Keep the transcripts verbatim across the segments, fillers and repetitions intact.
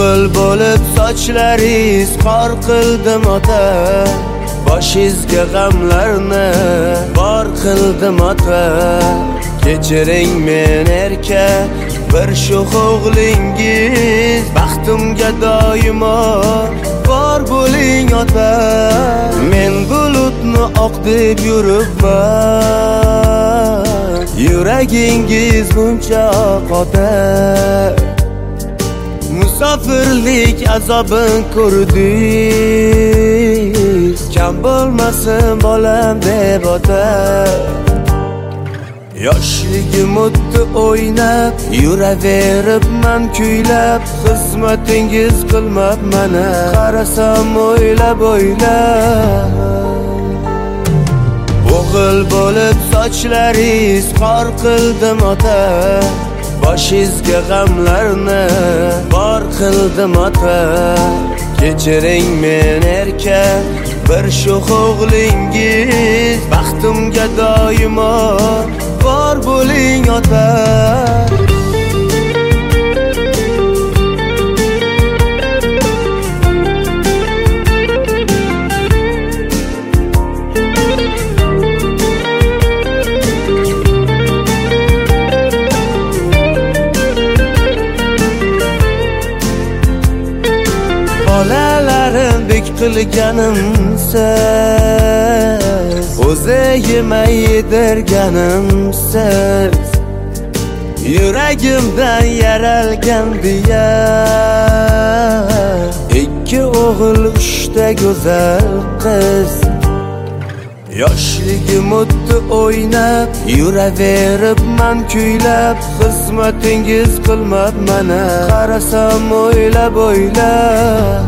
O'g'il bo'lib sochlaringiz qor qildim ota, boshingizga g'amlarni bor qildim ota. Kechiring men erkak bir sho'x o'g'lingiz, baxtimga doimo bor bo'ling ota. Men bulutni oq deb yuribman, yuragingiz buncha ota. Musofirlik azobin ko'rdik, kam bo'lmasin bolam deb ota. Yoshligim o'tdi o'ynab, yuraveribman kuylab, xizmatingiz qilmab mana qarasam o'ylab o'ylab. O'g'il bo'lib sochlaringiz qor qildim ota, boshingizga g'amlarni bor qildim ota. Kechiring men erkak bir sho'x o'g'lingiz, baxtimga doimo bor bo'ling ota. Bolalarim qilganimsiz, o'zi yemay yedirganimsiz, yuragimdan yaralgan diya. Ikki o'g'il uchta go'zal qiz, yoshligim o'tdi o'ynab, yuraveribman kuylab, xizmatingiz qilmab mana qarasam o'ylab o'ylab.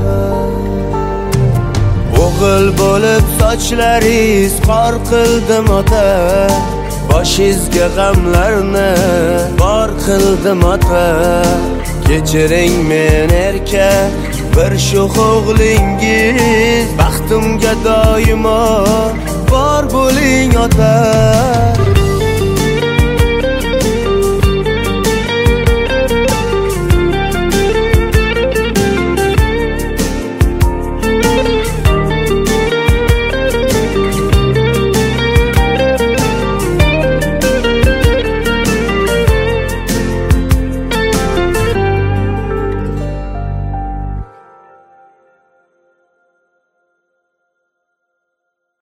O'g'il bo'lib sochlaringiz qor qildim ota, boshingizga g'amlarni bor qildim ota. Kechiring men erkak bir sho'x o'g'lingiz, baxtimga doimo bor bo'ling ota.